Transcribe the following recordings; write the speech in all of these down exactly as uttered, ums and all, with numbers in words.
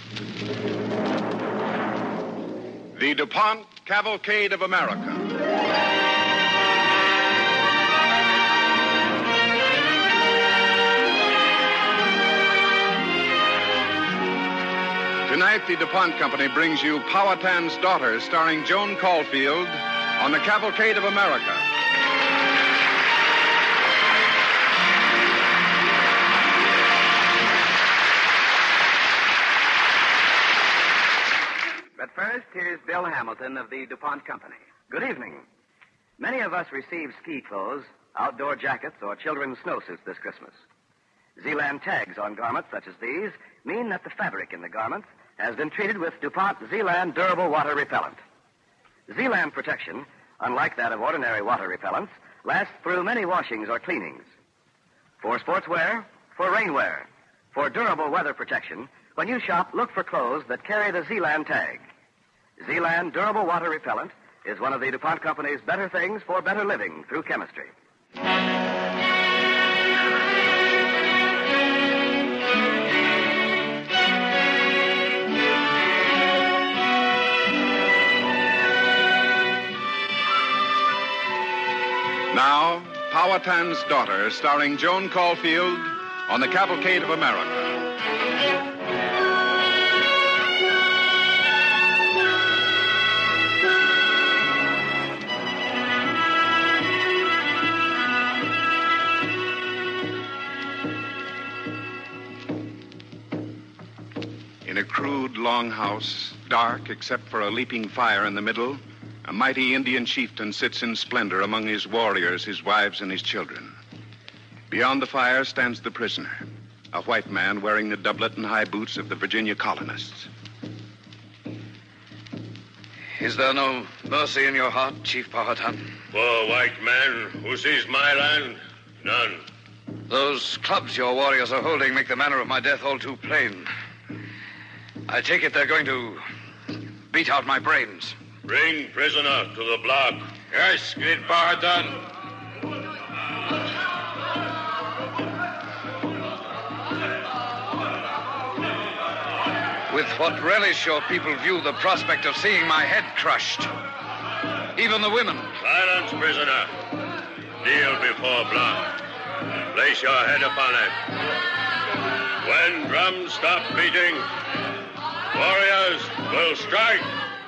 The DuPont Cavalcade of America. Tonight, the DuPont Company brings you Powhatan's Daughter, starring Joan Caulfield, on the Cavalcade of America. But first, here's Bill Hamilton of the DuPont Company. Good evening. Many of us receive ski clothes, outdoor jackets, or children's snowsuits this Christmas. Zealand tags on garments such as these mean that the fabric in the garments has been treated with DuPont Zealand Durable Water Repellent. Zealand protection, unlike that of ordinary water repellents, lasts through many washings or cleanings. For sportswear, for rainwear, for durable weather protection, when you shop, look for clothes that carry the Zealand tag. Zealand Durable Water Repellent is one of the DuPont Company's better things for better living through chemistry. Now, Powhatan's Daughter, starring Joan Caulfield, on the Cavalcade of America. In a crude longhouse, dark except for a leaping fire in the middle, a mighty Indian chieftain sits in splendor among his warriors, his wives, and his children. Beyond the fire stands the prisoner, a white man wearing the doublet and high boots of the Virginia colonists. Is there no mercy in your heart, Chief Powhatan? For white man who sees my land, none. Those clubs your warriors are holding make the manner of my death all too plain. I take it they're going to beat out my brains. Bring prisoner to the block. Yes, great Powhatan. With what relish your people view the prospect of seeing my head crushed. Even the women. Silence, prisoner. Kneel before block. Place your head upon it. When drums stop beating, warriors will strike.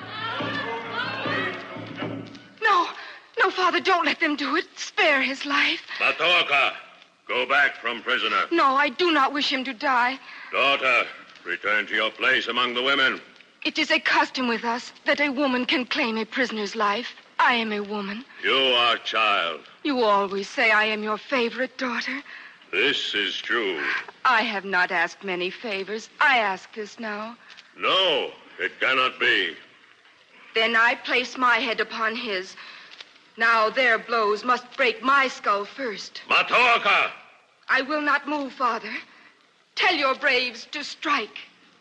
No, no, Father, don't let them do it. Spare his life. Matoaka, go back from prisoner. No, I do not wish him to die. Daughter, return to your place among the women. It is a custom with us that a woman can claim a prisoner's life. I am a woman. You are child. You always say I am your favorite daughter. This is true. I have not asked many favors. I ask this now. No, it cannot be. Then I place my head upon his. Now their blows must break my skull first. Matoaka! I will not move, Father. Tell your braves to strike.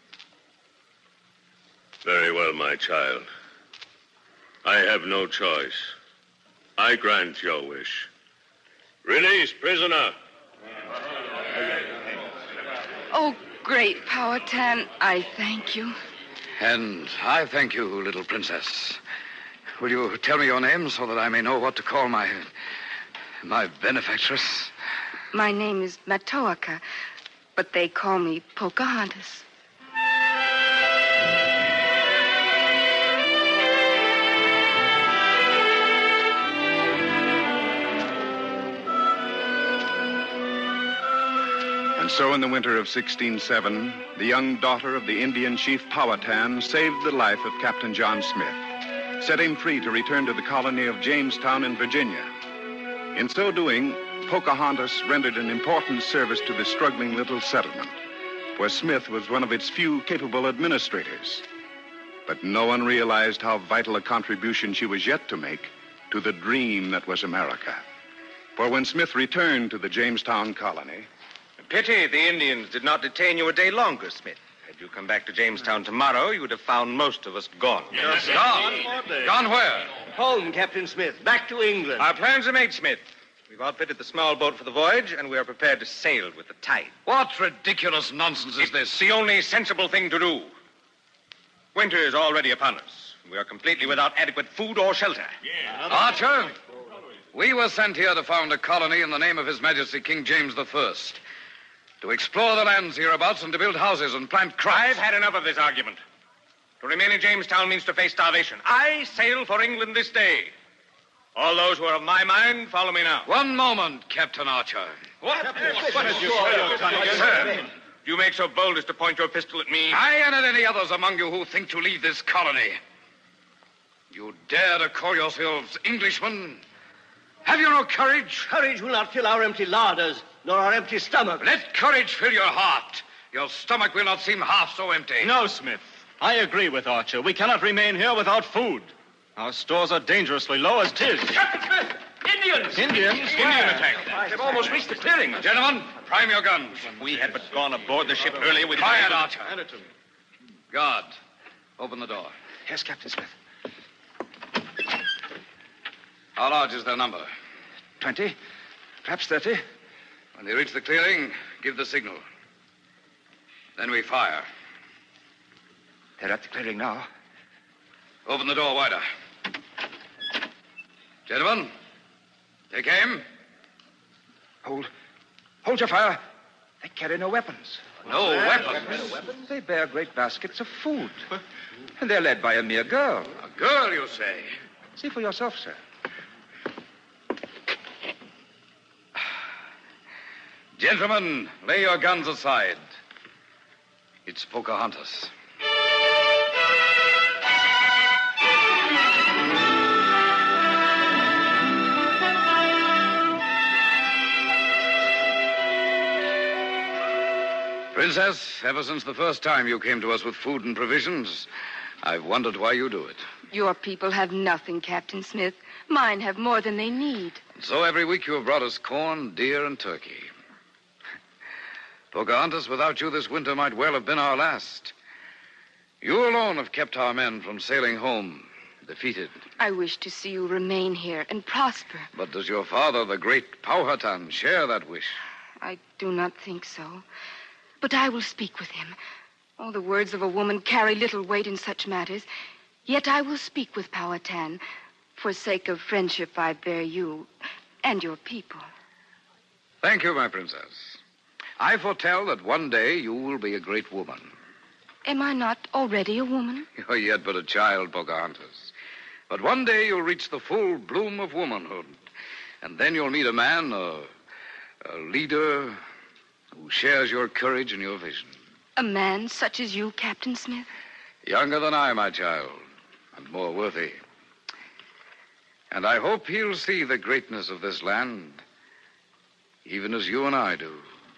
Very well, my child. I have no choice. I grant your wish. Release prisoner. Oh, great Powhatan, I thank you. And I thank you, little princess. Will you tell me your name so that I may know what to call my... my benefactress? My name is Matoaka, but they call me Pocahontas. And so in the winter of sixteen oh seven, the young daughter of the Indian chief Powhatan saved the life of Captain John Smith, set him free to return to the colony of Jamestown in Virginia. In so doing, Pocahontas rendered an important service to the struggling little settlement, for Smith was one of its few capable administrators. But no one realized how vital a contribution she was yet to make to the dream that was America. For when Smith returned to the Jamestown colony... Pity the Indians did not detain you a day longer, Smith. Had you come back to Jamestown tomorrow, you would have found most of us gone. Yes, gone? Gone where? Home, Captain Smith. Back to England. Our plans are made, Smith. We've outfitted the small boat for the voyage, and we are prepared to sail with the tide. What ridiculous nonsense is this? The only sensible thing to do. Winter is already upon us. We are completely without adequate food or shelter. Archer, we were sent here to found a colony in the name of His Majesty King James the First, to explore the lands hereabouts and to build houses and plant crops. I've had enough of this argument. To remain in Jamestown means to face starvation. I sail for England this day. All those who are of my mind, follow me now. One moment, Captain Archer. What? What did you say? Sir, do you make so bold as to point your pistol at me? I and at any others among you who think to leave this colony. You dare to call yourselves Englishmen? Have you no courage? Courage will not fill our empty larders, nor our empty stomachs. Let courage fill your heart. Your stomach will not seem half so empty. No, Smith. I agree with Archer. We cannot remain here without food. Our stores are dangerously low as 'tis. Captain Smith! Indians! Indians? Indian attack. They've almost reached the clearing. Gentlemen, prime your guns. We had but gone aboard the ship earlier with... Quiet, Archer. Hand it to me. Guard, open the door. Yes, Captain Smith. How large is their number? Twenty, perhaps thirty. When they reach the clearing, give the signal. Then we fire. They're at the clearing now. Open the door wider. Gentlemen, take aim. Hold. Hold your fire. They carry no weapons. No weapons. They bear great baskets of food. And they're led by a mere girl. A girl, you say? See for yourself, sir. Gentlemen, lay your guns aside. It's Pocahontas. Princess, ever since the first time you came to us with food and provisions, I've wondered why you do it. Your people have nothing, Captain Smith. Mine have more than they need. And so every week you have brought us corn, deer, and turkey. Pocahontas, without you this winter might well have been our last. You alone have kept our men from sailing home, defeated. I wish to see you remain here and prosper. But does your father, the great Powhatan, share that wish? I do not think so. But I will speak with him. Oh, the words of a woman carry little weight in such matters. Yet I will speak with Powhatan. For sake of friendship I bear you and your people. Thank you, my princess. I foretell that one day you will be a great woman. Am I not already a woman? You're yet but a child, Pocahontas. But one day you'll reach the full bloom of womanhood. And then you'll meet a man, a, a leader who shares your courage and your vision. A man such as you, Captain Smith? Younger than I, my child, and more worthy. And I hope he'll see the greatness of this land, even as you and I do.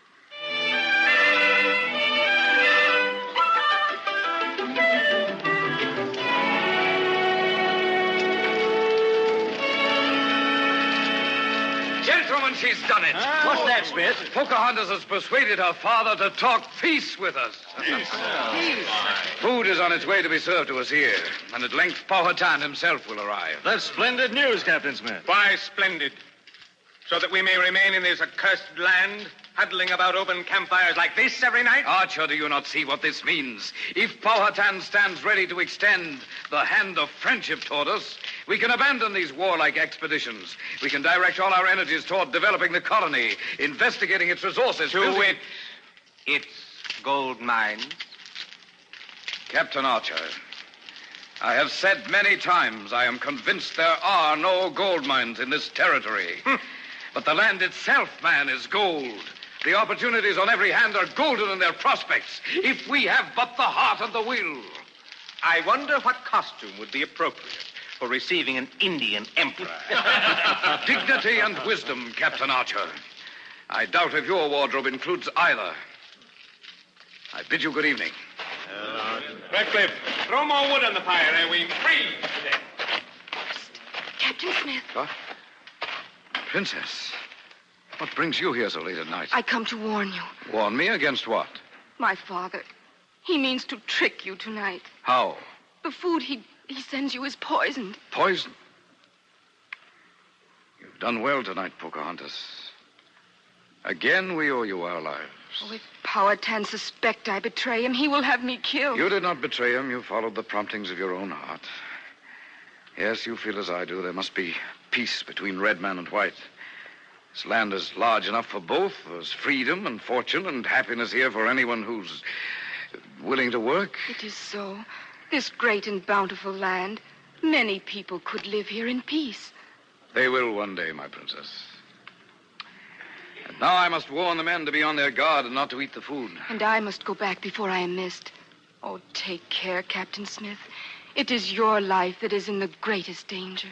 Gentlemen, she's done it. Ah, what's that, Smith? Pocahontas has persuaded her father to talk peace with us. Peace. Peace. Food is on its way to be served to us here, and at length Powhatan himself will arrive. That's splendid news, Captain Smith. Why splendid? So that we may remain in this accursed land, huddling about open campfires like this every night? Archer, do you not see what this means? If Powhatan stands ready to extend the hand of friendship toward us, we can abandon these warlike expeditions. We can direct all our energies toward developing the colony, investigating its resources. To building... wit, its gold mines. Captain Archer, I have said many times I am convinced there are no gold mines in this territory. But the land itself, man, is gold. The opportunities on every hand are golden in their prospects, if we have but the heart and the will. I wonder what costume would be appropriate for receiving an Indian emperor. Dignity and wisdom, Captain Archer. I doubt if your wardrobe includes either. I bid you good evening. Uh, Redcliffe, throw more wood on the fire, and we freeze today. Captain Smith. What? Princess, what brings you here so late at night? I come to warn you. Warn me against what? My father. He means to trick you tonight. How? The food he, he sends you is poisoned. Poison? You've done well tonight, Pocahontas. Again, we owe you our lives. Oh, if Powhatan suspect I betray him, he will have me killed. You did not betray him. You followed the promptings of your own heart. Yes, you feel as I do. There must be peace between red man and white. This land is large enough for both. There's freedom and fortune and happiness here for anyone who's willing to work. It is so. This great and bountiful land, many people could live here in peace. They will one day, my princess. And now I must warn the men to be on their guard and not to eat the food. And I must go back before I am missed. Oh, take care, Captain Smith. It is your life that is in the greatest danger.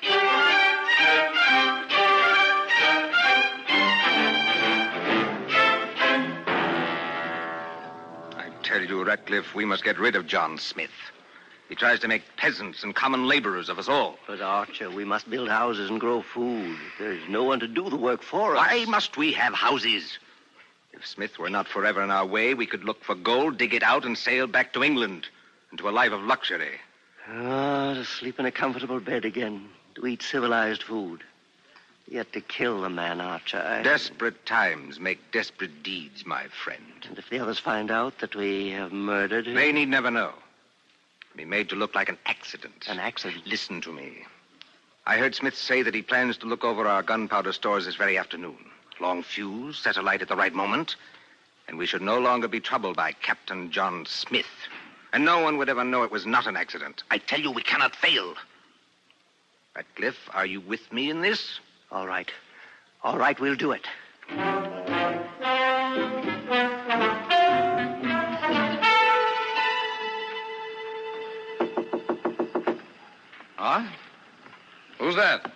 I tell you, Ratcliffe, we must get rid of John Smith. He tries to make peasants and common laborers of us all. But, Archer, we must build houses and grow food. There's no one to do the work for us. Why must we have houses? If Smith were not forever in our way, we could look for gold, dig it out, and sail back to England, into a life of luxury. Ah, to sleep in a comfortable bed again, to eat civilized food. Yet to kill the man, Archer. I... Desperate times make desperate deeds, my friend. And if the others find out that we have murdered him... They need never know. Be made to look like an accident. An accident? Listen to me. I heard Smith say that he plans to look over our gunpowder stores this very afternoon. Long fuse, set alight at the right moment, and we should no longer be troubled by Captain John Smith. And no one would ever know it was not an accident. I tell you, we cannot fail. Ratcliffe, are you with me in this? All right. All right, we'll do it. Huh? Who's that?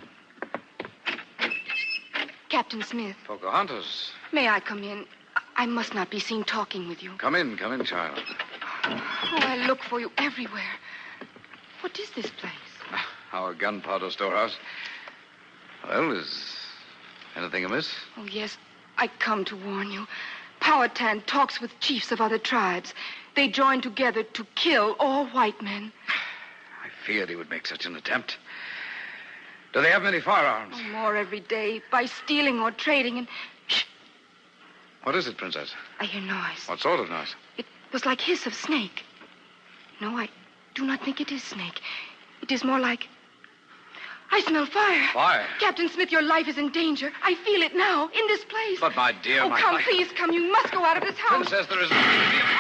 Captain Smith, Pocahontas. may I come in? I must not be seen talking with you. Come in, come in, child. Oh, I look for you everywhere. What is this place? Our gunpowder storehouse. Well, is anything amiss? Oh, yes. I come to warn you. Powhatan talks with chiefs of other tribes. They join together to kill all white men. I feared he would make such an attempt. Do they have many firearms? Oh, more every day, by stealing or trading. And shh, What is it, Princess? I hear noise. What sort of noise? It was like hiss of snake. No, I do not think it is snake. It is more like... I smell fire. Fire? Captain Smith, your life is in danger. I feel it now, in this place. But, my dear, oh, my come, life... please, come. You must go out of this house. Princess, there is nothing to be...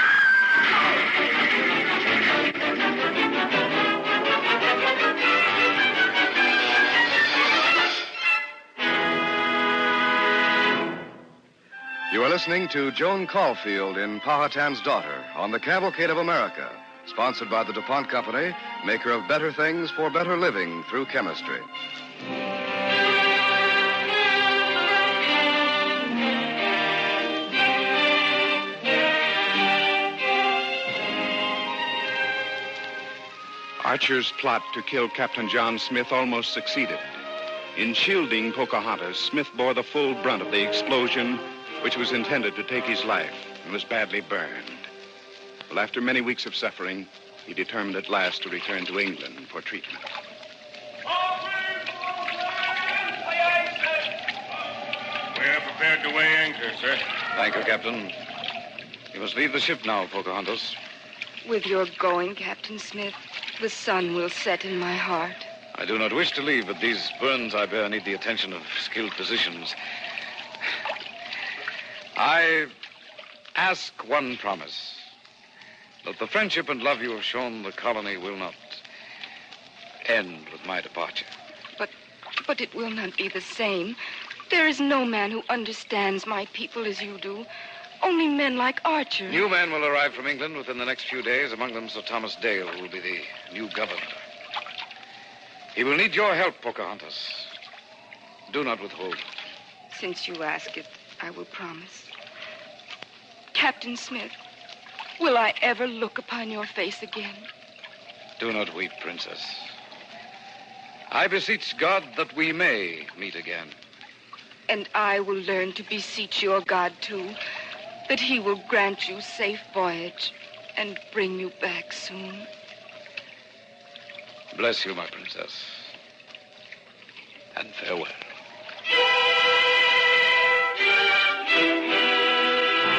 You are listening to Joan Caulfield in Powhatan's Daughter on the Cavalcade of America, sponsored by the DuPont Company, maker of better things for better living through chemistry. Archer's plot to kill Captain John Smith almost succeeded. In shielding Pocahontas, Smith bore the full brunt of the explosion, which was intended to take his life, and was badly burned. Well, after many weeks of suffering, he determined at last to return to England for treatment. We're prepared to weigh anchor, sir. Thank you, Captain. You must leave the ship now, Pocahontas. With your going, Captain Smith, the sun will set in my heart. I do not wish to leave, but these burns I bear need the attention of skilled physicians. I ask one promise. That the friendship and love you have shown the colony will not end with my departure. But, but it will not be the same. There is no man who understands my people as you do. Only men like Archer. New men will arrive from England within the next few days, among them Sir Thomas Dale, who will be the new governor. He will need your help, Pocahontas. Do not withhold. Since you ask it, I will promise. Captain Smith, will I ever look upon your face again? Do not weep, Princess. I beseech God that we may meet again. And I will learn to beseech your God, too, that he will grant you safe voyage and bring you back soon. Bless you, my princess. And farewell.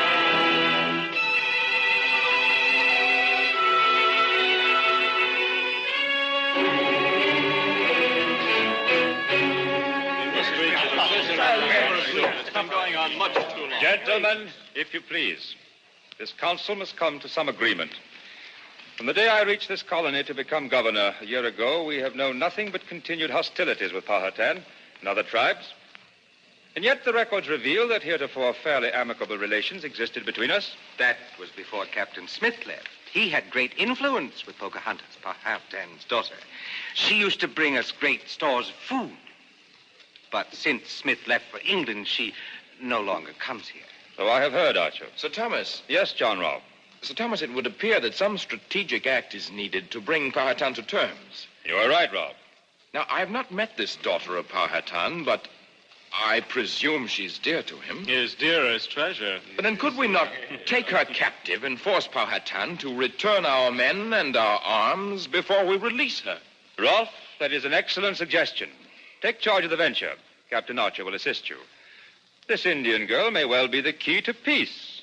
on much too long. Gentlemen, if you please, this council must come to some agreement. From the day I reached this colony to become governor a year ago, we have known nothing but continued hostilities with Powhatan and other tribes. And yet the records reveal that heretofore fairly amicable relations existed between us. That was before Captain Smith left. He had great influence with Pocahontas, Powhatan's daughter. She used to bring us great stores of food. But since Smith left for England, she no longer comes here. So I have heard, Archer. Sir Thomas. Yes, John Rolfe. Sir Thomas, it would appear that some strategic act is needed to bring Powhatan to terms. You are right, Rolfe. Now, I have not met this daughter of Powhatan, but I presume she's dear to him. His dearest treasure. But then could we not take her captive and force Powhatan to return our men and our arms before we release her? Rolfe, that is an excellent suggestion. Take charge of the venture. Captain Archer will assist you. This Indian girl may well be the key to peace.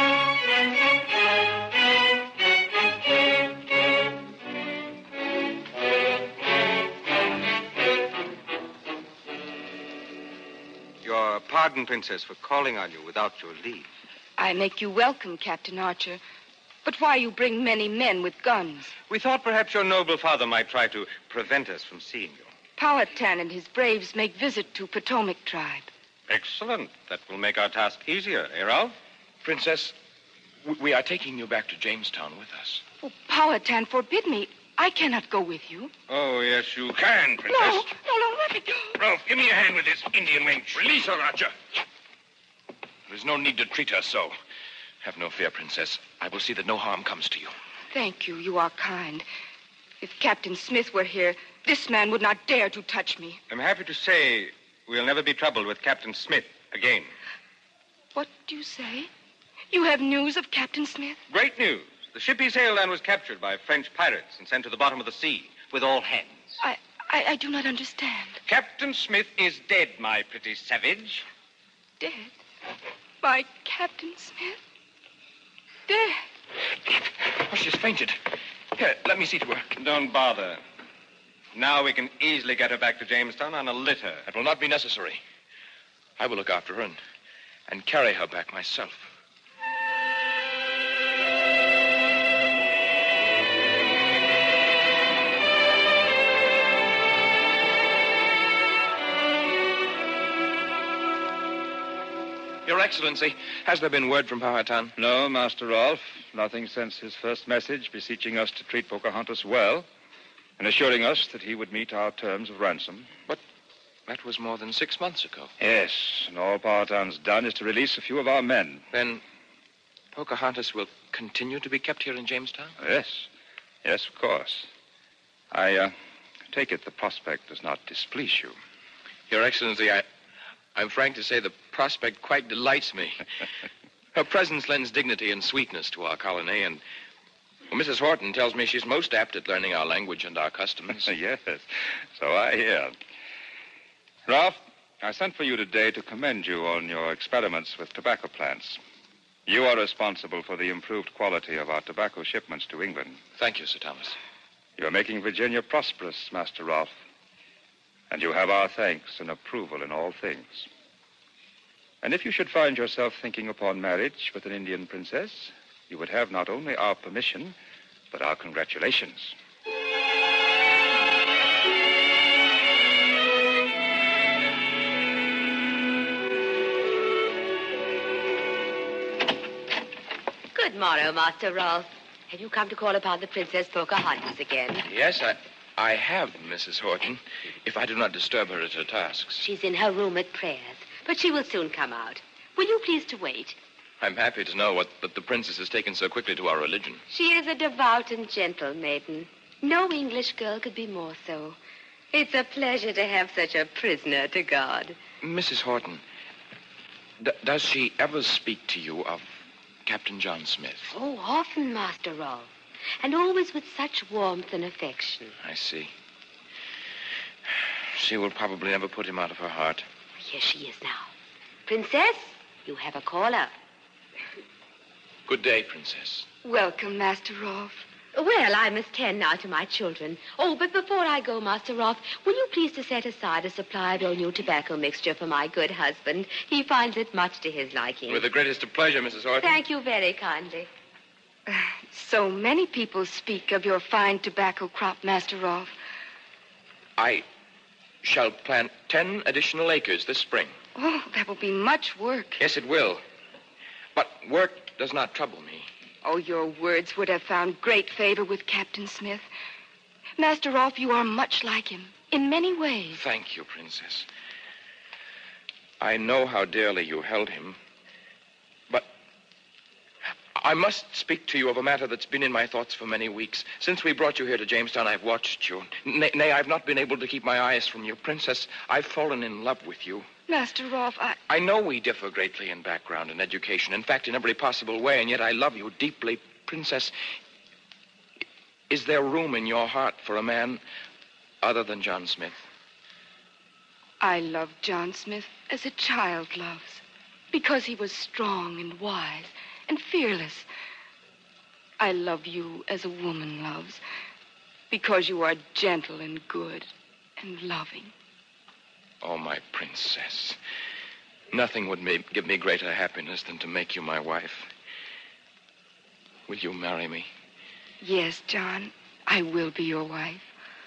Your pardon, Princess, for calling on you without your leave. I make you welcome, Captain Archer. But why you bring many men with guns? We thought perhaps your noble father might try to prevent us from seeing you. Powhatan and his braves make visit to Potomac tribe. Excellent. That will make our task easier, eh, Ralph? Princess, w- we are taking you back to Jamestown with us. Oh, Powhatan forbid me. I cannot go with you. Oh, yes, you can, Princess. No, no, no, let me go. Rolfe, give me a hand with this Indian wench. Release her, Archer. There's no need to treat her so. Have no fear, Princess. I will see that no harm comes to you. Thank you. You are kind. If Captain Smith were here, this man would not dare to touch me. I'm happy to say we'll never be troubled with Captain Smith again. What do you say? You have news of Captain Smith? Great news. The ship he sailed on was captured by French pirates and sent to the bottom of the sea with all hands. I, I, I do not understand. Captain Smith is dead, my pretty savage. Dead? My Captain Smith? Dead? Oh, she's fainted. Here, let me see to her. Don't bother. Now we can easily get her back to Jamestown on a litter. It will not be necessary. I will look after her and, and carry her back myself. Your Excellency, has there been word from Powhatan? No, Master Rolfe. Nothing since his first message beseeching us to treat Pocahontas well and assuring us that he would meet our terms of ransom. But that was more than six months ago. Yes, and all Powhatan's done is to release a few of our men. Then Pocahontas will continue to be kept here in Jamestown? Yes. Yes, of course. I uh, take it the prospect does not displease you. Your Excellency, I... I'm frank to say the prospect quite delights me. Her presence lends dignity and sweetness to our colony, and well, Missus Horton tells me she's most apt at learning our language and our customs. Yes, so I hear. Ralph, I sent for you today to commend you on your experiments with tobacco plants. You are responsible for the improved quality of our tobacco shipments to England. Thank you, Sir Thomas. You're making Virginia prosperous, Master Rolfe. And you have our thanks and approval in all things. And if you should find yourself thinking upon marriage with an Indian princess, you would have not only our permission, but our congratulations. Good morrow, Master Rolfe. Have you come to call upon the Princess Pocahontas again? Yes, I... I have, Missus Horton, if I do not disturb her at her tasks. She's in her room at prayers, but she will soon come out. Will you please to wait? I'm happy to know what that the princess has taken so quickly to our religion. She is a devout and gentle maiden. No English girl could be more so. It's a pleasure to have such a prisoner to God. Missus Horton, d- does she ever speak to you of Captain John Smith? Oh, often, Master Rolfe. And always with such warmth and affection. I see. She will probably never put him out of her heart. Here she is now. Princess, you have a caller. Good day, Princess. Welcome, Master Rolfe. Well, I must tend now to my children. Oh, but before I go, Master Rolfe, will you please to set aside a supply of your new tobacco mixture for my good husband? He finds it much to his liking. With the greatest of pleasure, Missus Horton. Thank you very kindly. Uh, so many people speak of your fine tobacco crop, Master Rolfe. I shall plant ten additional acres this spring. Oh, that will be much work. Yes, it will. But work does not trouble me. Oh, your words would have found great favor with Captain Smith. Master Rolfe, you are much like him, in many ways. Thank you, Princess. I know how dearly you held him, but I must speak to you of a matter that's been in my thoughts for many weeks. Since we brought you here to Jamestown, I've watched you. Nay, nay, I've not been able to keep my eyes from you. Princess, I've fallen in love with you. Master Rolfe, I... I know we differ greatly in background and education. In fact, in every possible way, and yet I love you deeply. Princess, is there room in your heart for a man other than John Smith? I loved John Smith as a child loves, because he was strong and wise and fearless. I love you as a woman loves, because you are gentle and good and loving. Oh, my princess. Nothing would make, give me greater happiness than to make you my wife. Will you marry me? Yes, John, I will be your wife.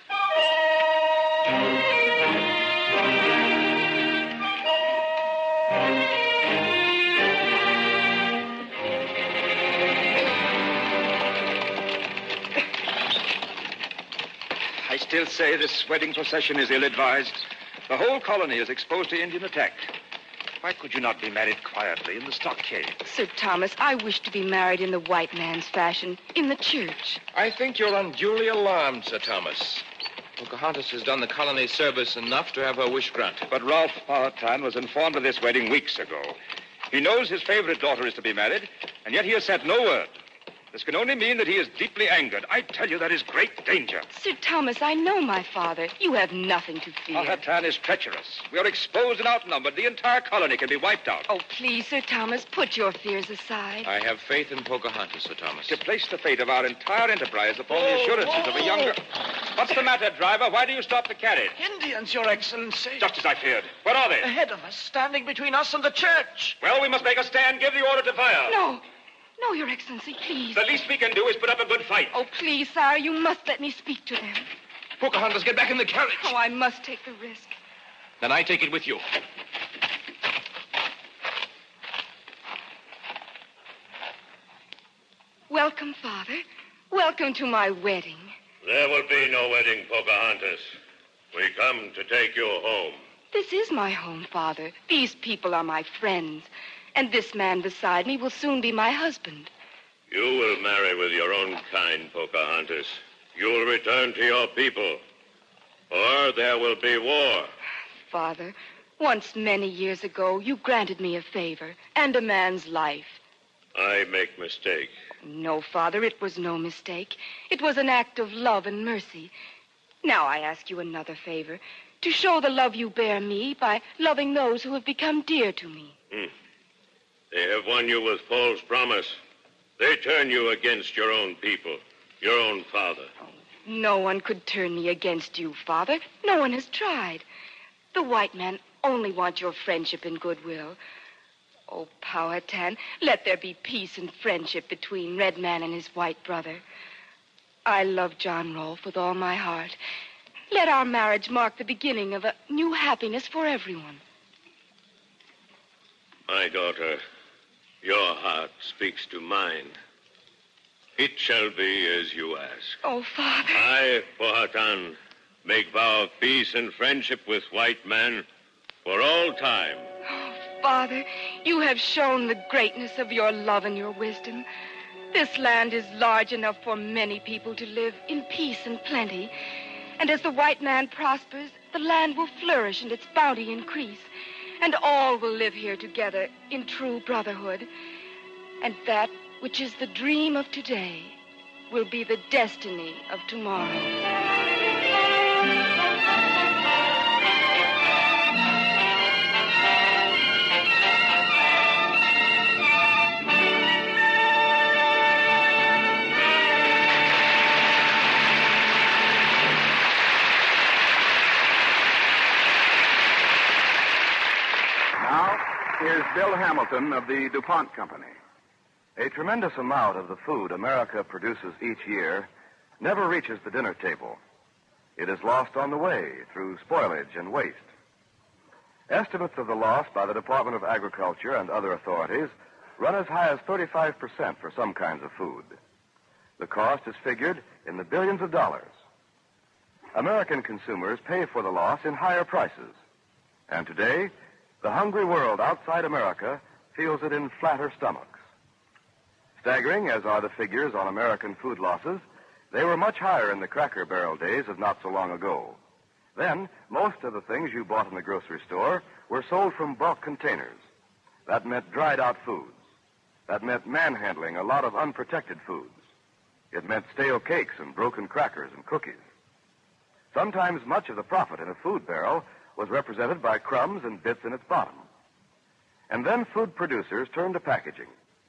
I still say this wedding procession is ill-advised. The whole colony is exposed to Indian attack. Why could you not be married quietly in the stockade? Sir Thomas, I wish to be married in the white man's fashion, in the church. I think you're unduly alarmed, Sir Thomas. Pocahontas has done the colony service enough to have her wish granted. But Ralph Powhatan was informed of this wedding weeks ago. He knows his favorite daughter is to be married, and yet he has sent no word. This can only mean that he is deeply angered. I tell you, that is great danger. Sir Thomas, I know my father. You have nothing to fear. Powhatan is treacherous. We are exposed and outnumbered. The entire colony can be wiped out. Oh, please, Sir Thomas, put your fears aside. I have faith in Pocahontas, Sir Thomas. To place the fate of our entire enterprise upon the assurances of a younger... What's the matter, driver? Why do you stop the carriage? Indians, Your Excellency. Just as I feared. Where are they? Ahead of us, standing between us and the church. Well, we must make a stand. Give the order to fire. No. No, Your Excellency, please. The least we can do is put up a good fight. Oh, please, sire, you must let me speak to them. Pocahontas, get back in the carriage. Oh, I must take the risk. Then I take it with you. Welcome, Father. Welcome to my wedding. There will be no wedding, Pocahontas. We come to take you home. This is my home, Father. These people are my friends. And this man beside me will soon be my husband. You will marry with your own kind, Pocahontas. You will return to your people. Or there will be war. Father, once many years ago, you granted me a favor and a man's life. I make mistake. No, Father, it was no mistake. It was an act of love and mercy. Now I ask you another favor, to show the love you bear me by loving those who have become dear to me. Hmm. They have won you with false promise. They turn you against your own people, your own father. No one could turn me against you, Father. No one has tried. The white man only wants your friendship and goodwill. Oh, Powhatan, let there be peace and friendship between Red Man and his white brother. I love John Rolfe with all my heart. Let our marriage mark the beginning of a new happiness for everyone. My daughter, your heart speaks to mine. It shall be as you ask. Oh, Father. I, Powhatan, make vow of peace and friendship with white man for all time. Oh, Father, you have shown the greatness of your love and your wisdom. This land is large enough for many people to live in peace and plenty. And as the white man prospers, the land will flourish and its bounty increase. And all will live here together in true brotherhood. And that which is the dream of today will be the destiny of tomorrow. Hamilton of the DuPont Company. A tremendous amount of the food America produces each year never reaches the dinner table. It is lost on the way through spoilage and waste. Estimates of the loss by the Department of Agriculture and other authorities run as high as thirty-five percent for some kinds of food. The cost is figured in the billions of dollars. American consumers pay for the loss in higher prices. And today, the hungry world outside America feels it in flatter stomachs. Staggering as are the figures on American food losses, they were much higher in the Cracker Barrel days of not so long ago. Then, most of the things you bought in the grocery store were sold from bulk containers. That meant dried-out foods. That meant manhandling a lot of unprotected foods. It meant stale cakes and broken crackers and cookies. Sometimes much of the profit in a food barrel was represented by crumbs and bits in its bottom. And then food producers turned to packaging.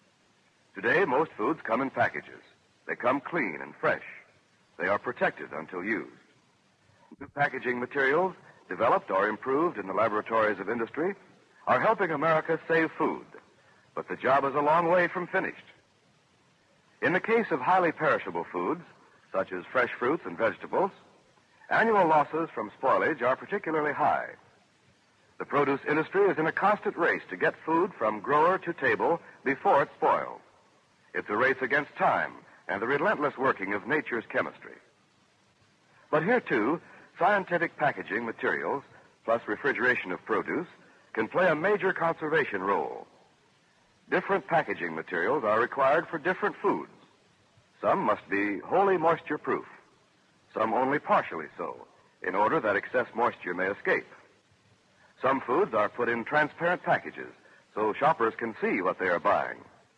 Today, most foods come in packages. They come clean and fresh. They are protected until used. New packaging materials, developed or improved in the laboratories of industry, are helping America save food. But the job is a long way from finished. In the case of highly perishable foods, such as fresh fruits and vegetables, annual losses from spoilage are particularly high. The produce industry is in a constant race to get food from grower to table before it spoils. It's a race against time and the relentless working of nature's chemistry. But here, too, scientific packaging materials, plus refrigeration of produce, can play a major conservation role. Different packaging materials are required for different foods. Some must be wholly moisture-proof, some only partially so, in order that excess moisture may escape. Some foods are put in transparent packages so shoppers can see what they are buying.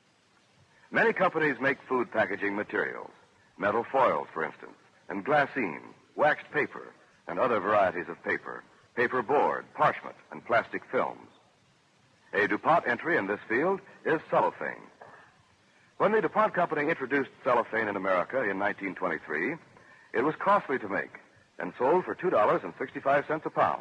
Many companies make food packaging materials, metal foils, for instance, and glassine, waxed paper, and other varieties of paper, paper board, parchment, and plastic films. A DuPont entry in this field is cellophane. When the DuPont Company introduced cellophane in America in nineteen twenty-three, it was costly to make and sold for two dollars and sixty-five cents a pound.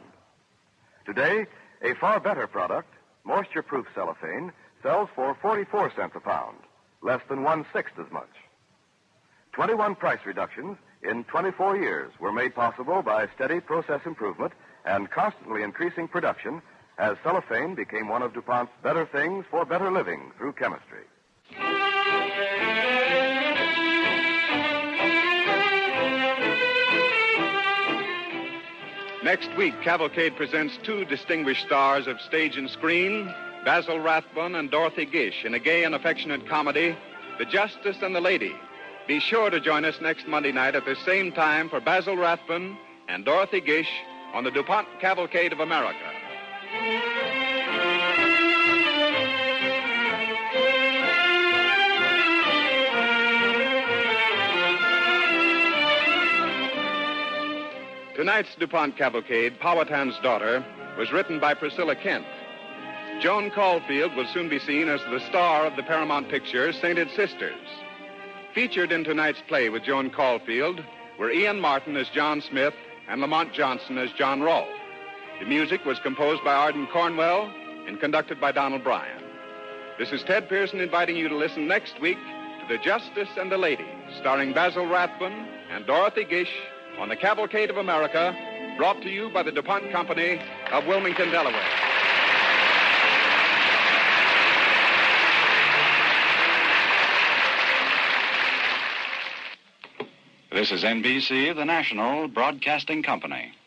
Today, a far better product, moisture-proof cellophane, sells for forty-four cents a pound, less than one-sixth as much. twenty-one price reductions in twenty-four years were made possible by steady process improvement and constantly increasing production as cellophane became one of DuPont's better things for better living through chemistry. Next week, Cavalcade presents two distinguished stars of stage and screen, Basil Rathbone and Dorothy Gish, in a gay and affectionate comedy, The Justice and the Lady. Be sure to join us next Monday night at the same time for Basil Rathbone and Dorothy Gish on the DuPont Cavalcade of America. Tonight's DuPont Cavalcade, Powhatan's Daughter, was written by Priscilla Kent. Joan Caulfield will soon be seen as the star of the Paramount picture Sainted Sisters. Featured in tonight's play with Joan Caulfield were Ian Martin as John Smith and Lamont Johnson as John Rolfe. The music was composed by Arden Cornwell and conducted by Donald Bryan. This is Ted Pearson inviting you to listen next week to The Justice and the Lady, starring Basil Rathbone and Dorothy Gish on the Cavalcade of America, brought to you by the DuPont Company of Wilmington, Delaware. This is N B C, the National Broadcasting Company.